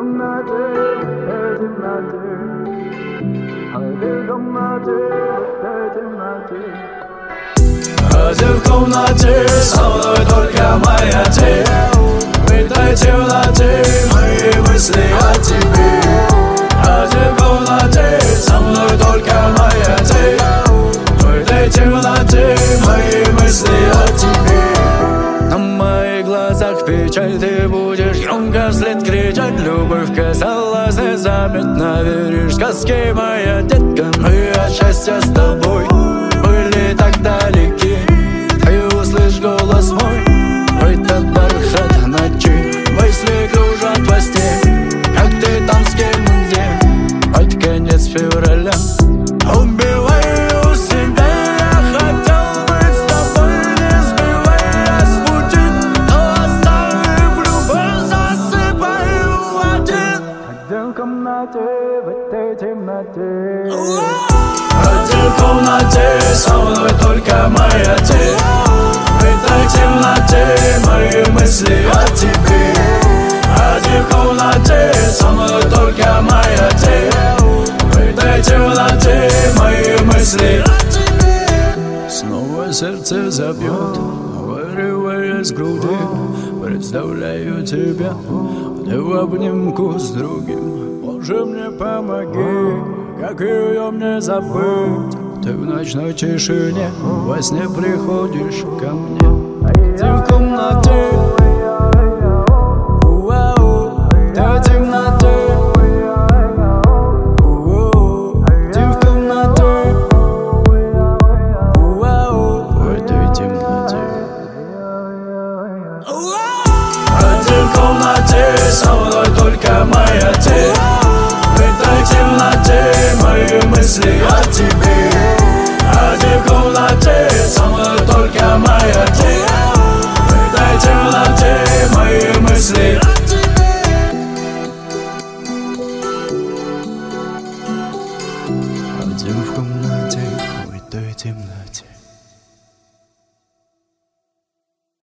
Один в комнате, со мной только моя тень. В этой темноте мои мысли о тебе. Один в комнате, со мной только моя тень. В этой темноте мои мысли о тебе. На моих глазах печаль, ты будешь громко вслед кричать. Любовь казалась незаметно, веришь в сказки, моя детка. Мы от счастья с тобой были так далеки. Ты услышь голос мой в этот бархат ночи. Мысли кружат во сне, как ты там с кем где. Под конец февраля убиваю себя. Я хотел быть с тобой, не сбивая с пути, но оставив любовь, засыпаю один. Один в комнате, в этой темноте. Один в комнате, со мной только моя тень. В этой темноте мои мысли о тебе. Один в комнате, со мной только моя тень. В этой темноте мои мысли о тебе. Снова сердце забьет, вырываясь с груди. Представляю тебя, ты в обнимку с другим. Боже, мне помоги, как ее мне забыть. Ты в ночной тишине во сне приходишь ко мне. Ты в комнате, ты в темноте. Ты в комнате, в этой темноте. Один в комнате, со мной только моя тень. В этой темноте мои мысли о тебе. Один в комнате, со мной только моя тень. В этой темноте мои мысли о тебе. Один в комнате.